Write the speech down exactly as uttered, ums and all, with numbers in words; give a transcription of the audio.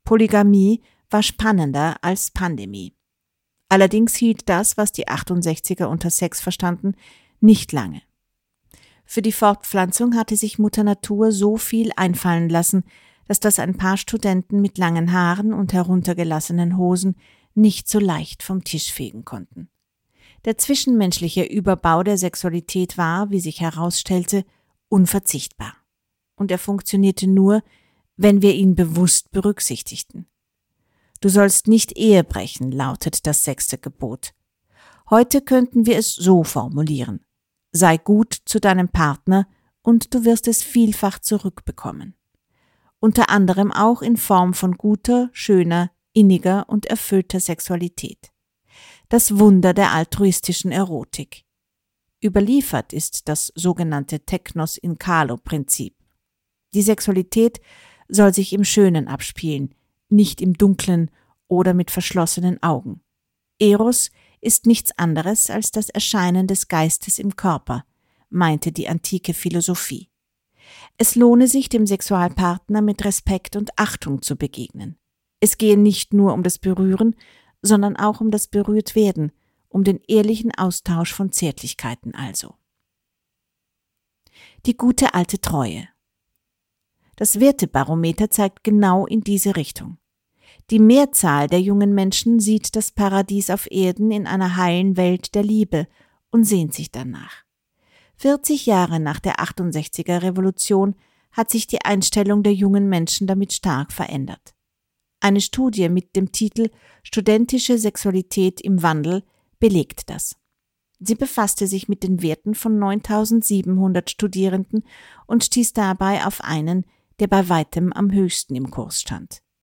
Polygamie war spannender als Pandemie. Allerdings hielt das, was die achtundsechziger unter Sex verstanden, nicht lange. Für die Fortpflanzung hatte sich Mutter Natur so viel einfallen lassen, dass das ein paar Studenten mit langen Haaren und heruntergelassenen Hosen nicht so leicht vom Tisch fegen konnten. Der zwischenmenschliche Überbau der Sexualität war, wie sich herausstellte, unverzichtbar. Und er funktionierte nur, wenn wir ihn bewusst berücksichtigten. Du sollst nicht Ehe brechen, lautet das sechste Gebot. Heute könnten wir es so formulieren: Sei gut zu deinem Partner und du wirst es vielfach zurückbekommen. Unter anderem auch in Form von guter, schöner, inniger und erfüllter Sexualität. Das Wunder der altruistischen Erotik. Überliefert ist das sogenannte Teknos in Kalo-Prinzip. Die Sexualität soll sich im Schönen abspielen, nicht im Dunklen oder mit verschlossenen Augen. Eros ist nichts anderes als das Erscheinen des Geistes im Körper, meinte die antike Philosophie. Es lohne sich, dem Sexualpartner mit Respekt und Achtung zu begegnen. Es gehe nicht nur um das Berühren, sondern auch um das Berührtwerden, um den ehrlichen Austausch von Zärtlichkeiten also. Die gute alte Treue. Das Wertebarometer zeigt genau in diese Richtung. Die Mehrzahl der jungen Menschen sieht das Paradies auf Erden in einer heilen Welt der Liebe und sehnt sich danach. vierzig Jahre nach der achtundsechziger Revolution hat sich die Einstellung der jungen Menschen damit stark verändert. Eine Studie mit dem Titel »Studentische Sexualität im Wandel« belegt das. Sie befasste sich mit den Werten von neuntausendsiebenhundert Studierenden und stieß dabei auf einen, der bei weitem am höchsten im Kurs stand.